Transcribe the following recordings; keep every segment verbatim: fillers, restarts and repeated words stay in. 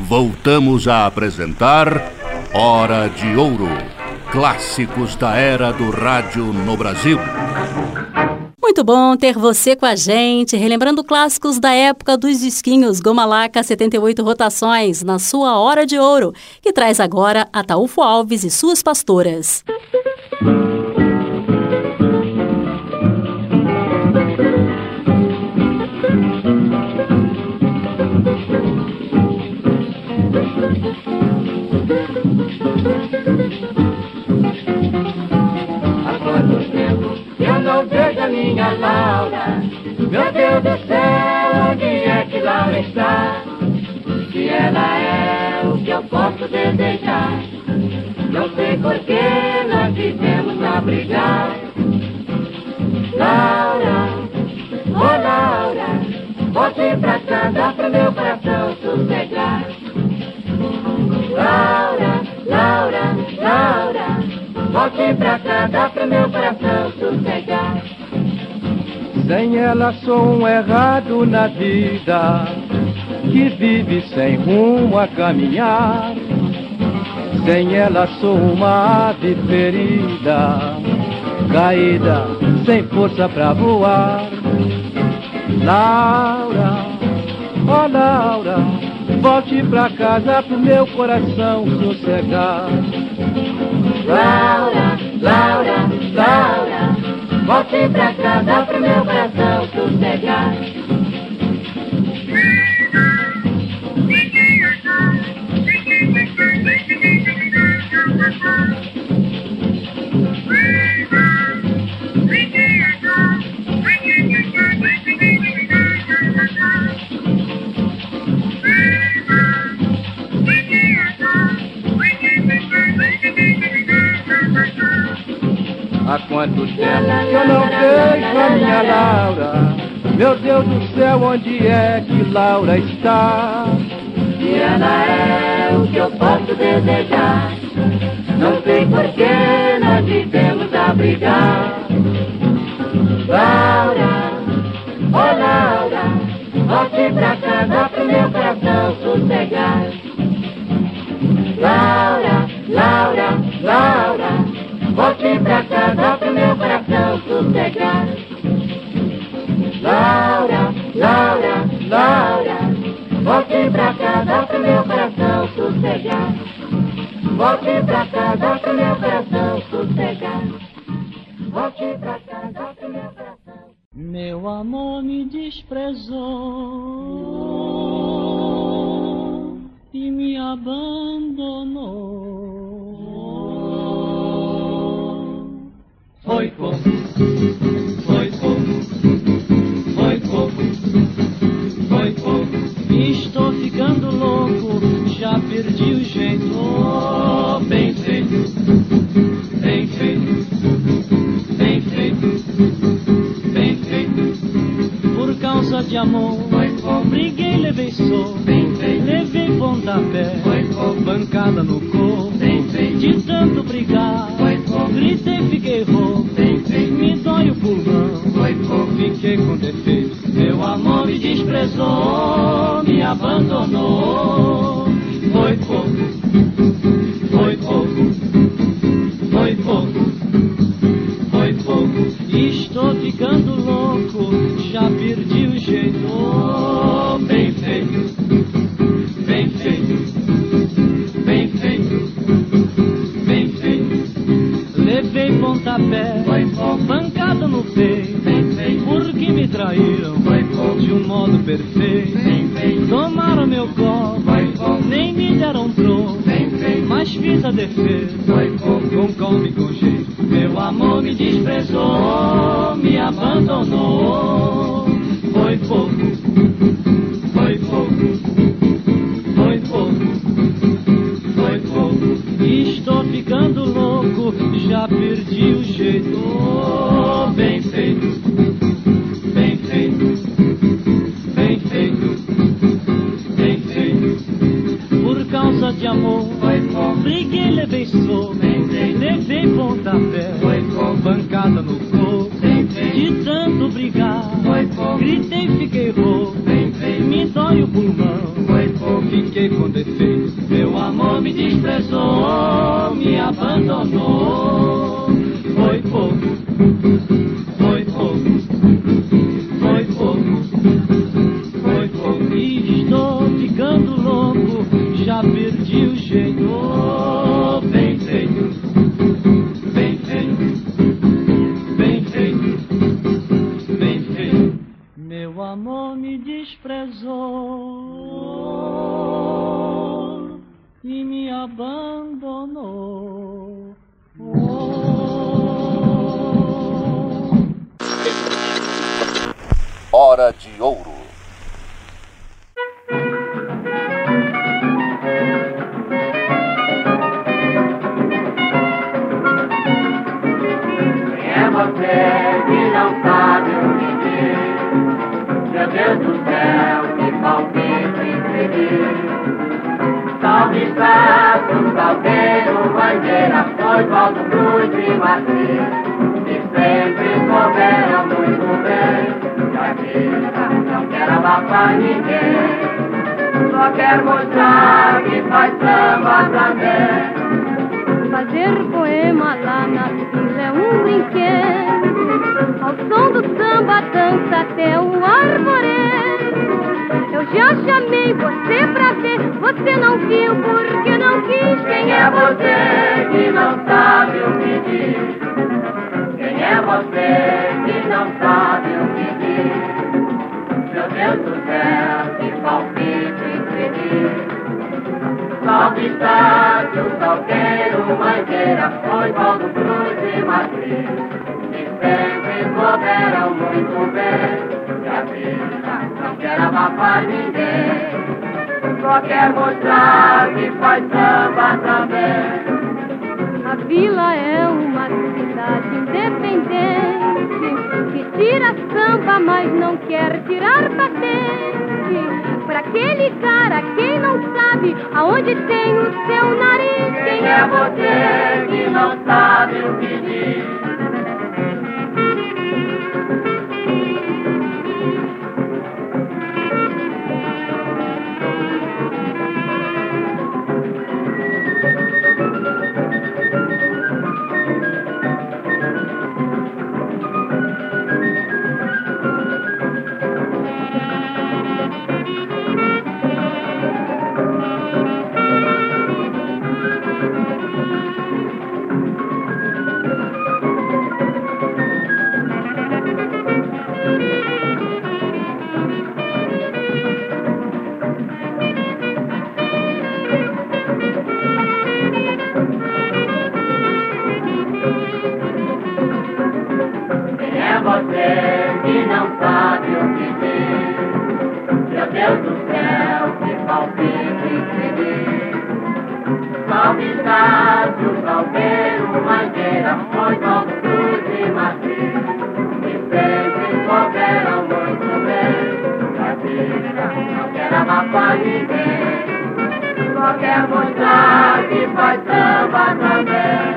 voltamos a apresentar Hora de Ouro, clássicos da era do rádio no Brasil. Muito bom ter você com a gente, relembrando clássicos da época dos disquinhos Goma Laca setenta e oito rotações, na sua Hora de Ouro, que traz agora Ataúfo Alves e suas pastoras. Minha Laura, meu Deus do céu, onde é que Laura está? Se ela é o que eu posso desejar, não sei por que nós vivemos a brigar. Laura, oh Laura, volte pra casa pro meu coração sossegar. Laura, Laura, Laura, volte pra casa pro meu coração sossegar. Sem ela sou um errado na vida, que vive sem rumo a caminhar. Sem ela sou uma ave ferida, caída, sem força pra voar. Laura, oh Laura, volte pra casa pro meu coração sossegar. Laura, Laura, Laura, volte pra casa pro meu coração sossegar. Há quanto tempo que eu não vejo a minha Laura? Meu Deus do céu, onde é que Laura está? Se ela é o que eu posso desejar, não sei por que nós vivemos a brigar. Laura, oh Laura, volte pra casa pro meu coração sossegar. Laura, Laura, Laura, volte pra casa pro meu coração sossegar. Laura, Laura, Laura, volte pra casa pro meu coração sossegar. Volte pra casa pro meu coração sossegar. Volte pra casa pro meu coração. Meu amor me desprezou e me abandonou. Foi pouco, foi pouco, foi pouco, foi pouco. Estou ficando louco, já perdi o jeito. Oh, bem feito, bem feito, bem feito, bem feito. Por causa de amor, foi pouco. Briguei, levei soco, bem feito. Levei pontapé, foi pouco. Bancada no corpo, bem feito. De tanto brigar, foi pouco. Gritei, fiquei rouco, me dói o pulmão, foi pouco. Fiquei com defeito. Meu amor me desprezou, me abandonou. Foi pouco, foi pouco, foi pouco, foi pouco. Estou ficando louco, já perdi o jeito. Oh, bem feito, bem feito, bem feito, bem feito. Levei pontapé, bancada no peito, porque me traíram de um modo perfeito. Tomaram meu copo, nem me deram troco, mas fiz a defesa, com calma e com jeito. Meu amor me desprezou, me abandonou. Foi pouco, foi pouco, foi pouco, foi pouco. Estou ficando louco, já perdi o jeito. Oh, bem feito, bem feito, bem feito, bem feito. Por causa de amor, briguei, levei soco, levei pontapé, bancada no corpo. De tanto brigar, gritei, fiquei rouco, me dói o pulmão, fiquei com defeito. Meu amor me desprezou, me abandonou. Foi pouco, foi pouco, foi pouco, foi pouco. E estou ficando louco, já perdi o jeito. Oh, bem feito, bem feito, bem feito, bem feito. Meu amor me desprezou e me abandonou. Hora de Ouro. Quem é você que não sabe o que diz? Meu Deus do céu, que palpite feliz. Salve Santo, salveiro, bandeira, foi Valdo Cruz e Matriz, que sempre souberam muito bem. E a vida não quer abafar ninguém, só quer mostrar que faz samba também. Fazer poema lá na vila é um brinquedo, ao som do samba dança até o arvoredo. Eu já chamei você pra ver, você não viu porque não quis. Quem é você que não sabe o que diz? Quem é você que não sabe o que diz? Meu Deus do céu, que palpite infeliz. Salve Santo, salgueiro, mangueira, foi Valdo Cruz e Matriz, que sempre souberam muito bem. E a vida não quer abafar ninguém, só quer mostrar que faz samba também. A vila é uma cidade independente, que tira samba, mas não quer tirar patente. Pra que ligar a quem não sabe aonde tem o seu nariz? Quem é você que não sabe o que diz? Só quer mostrar que faz samba também.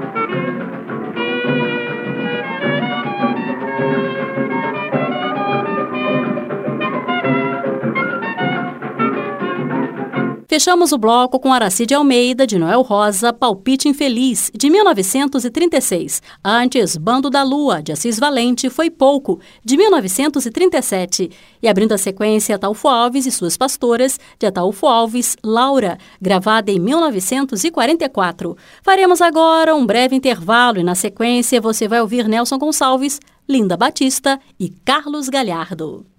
Fechamos o bloco com Aracide Almeida, de Noel Rosa, Palpite Infeliz, de mil novecentos e trinta e seis. Antes, Bando da Lua, de Assis Valente, Foi Pouco, de mil novecentos e trinta e sete. E abrindo a sequência, Ataúfo Alves e Suas Pastoras, de Ataúfo Alves, Laura, gravada em mil novecentos e quarenta e quatro. Faremos agora um breve intervalo e, na sequência, você vai ouvir Nelson Gonçalves, Linda Batista e Carlos Galhardo.